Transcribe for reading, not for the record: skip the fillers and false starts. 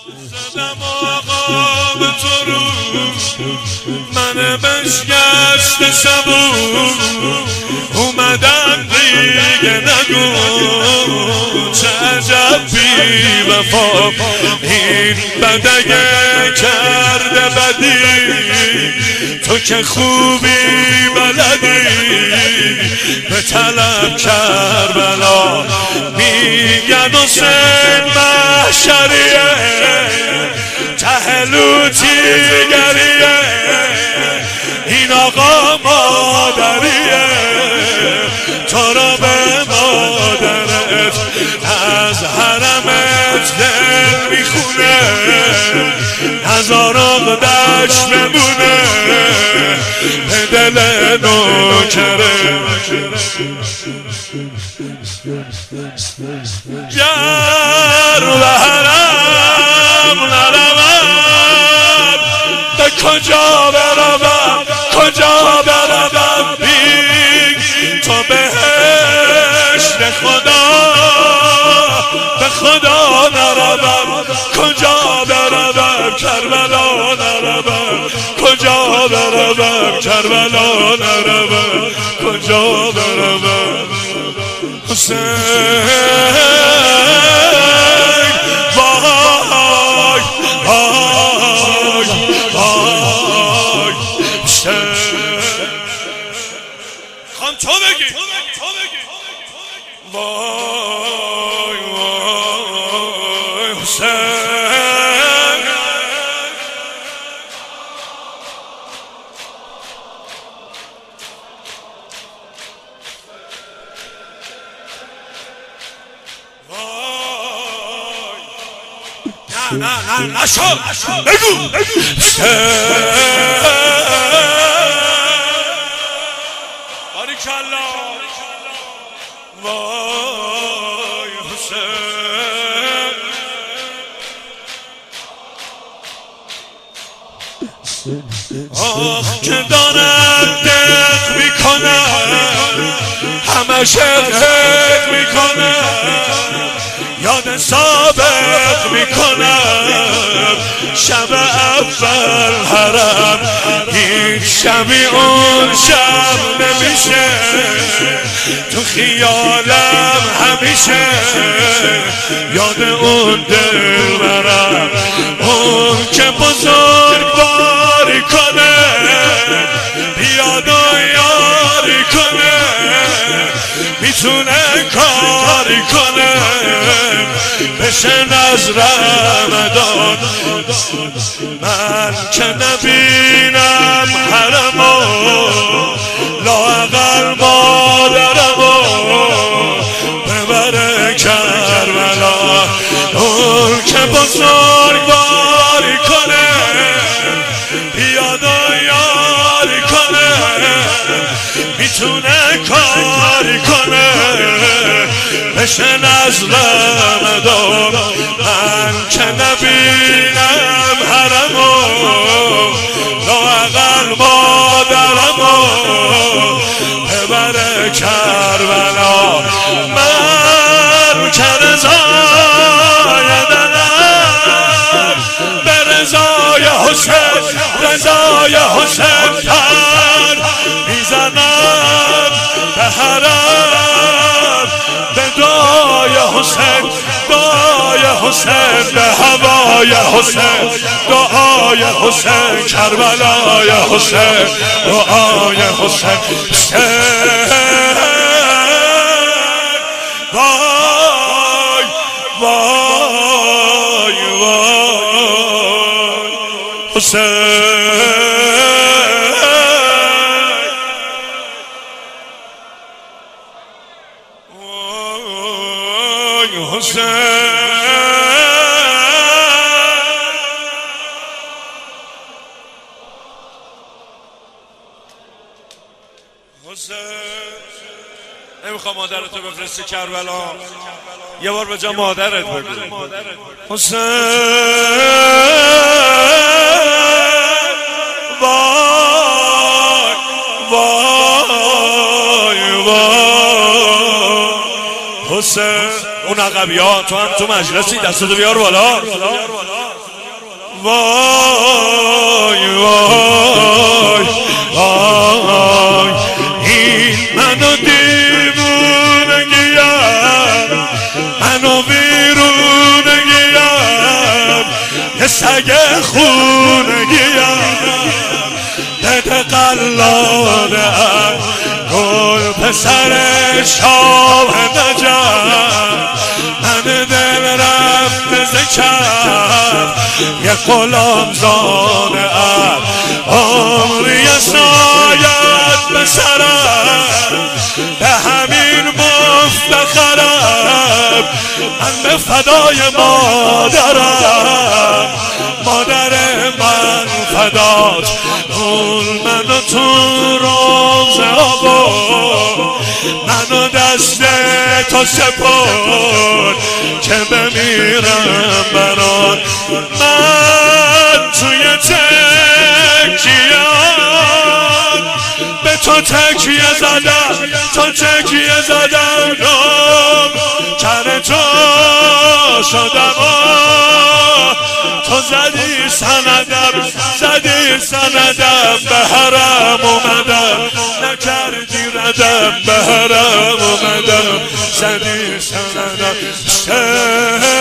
زدم آقا به تو رو من بشگشت شبون اومدم دیگه نگو چه عجب بی وفا این بدگه کرده بدی تو که خوبی بلدی به طلب کربلا میگن حسین محشریه تهلوتی گریه این آقا مادریه تو را به مادرت از حرمت دل میخونه هزار آقدش بمونه به دل نوکره گر به حرم نروم به کجا بروم کجا بروم بیگ تو بهشت خدا به خدا نروم کجا بروم کربلا نروم کجا بروم کربلا نروم کجا بروم حسین وای وای وای خان تو بگی وای وای حسین نه نشو بگو باریکالله وای حسین آخ که دارم دق میکنم همش دق میکنم یاد سابق میکنم شب اول حرم هیچ شبی اون شب نمیشه تو خیالم همیشه یاد اون دل برم اون که بزرگواری کنه بیاد و یاری کنه میتونه کاری کنه بشه نظرمدان من که نبینم حرمو لااقل مادرمو ببره کربلا اون که بزرگواری کنه بیاد و یاری کنه میتونه کاری کنه بشه نظرم دار من که نبینم حرمو لااقل مادرمو ببره کربلا من که رضای دلم به رضای حسین رضای حسین تن میزنم به حرم به دعای حسین دعای حسین به هوای حسین دعای حسین کربلای حسین دعای حسین وای وای وای حسین نمیخوام مادرتو بفرستی کربلا یه بار به جا مادرت بگو حسین وای وای وای حسین اون عقبیان تو هم تو مجلسی دستتو بیار بالا. وای وای وای این منو دیوونگیم، منو ویرونگیم، یه سگ خونگیم، بده قلاده گل پسر شاه نجم، من دل رفت ذکر یه غلام زاده عمری سایت به سرم، به همین مفتخرم، من به فدای مادرم، مادر من فدات، اون منو تو روزه آبا، منو دست تو سپر که بمیرم برات. من توی تکیه‌ام به تو تکیه زدم، تو تکیه زدم، کر تو شدم، تو زدی سندم، زدی سندم، به حرم اومدم، نکردی ردم، به حرم اومدم، زدی سندم.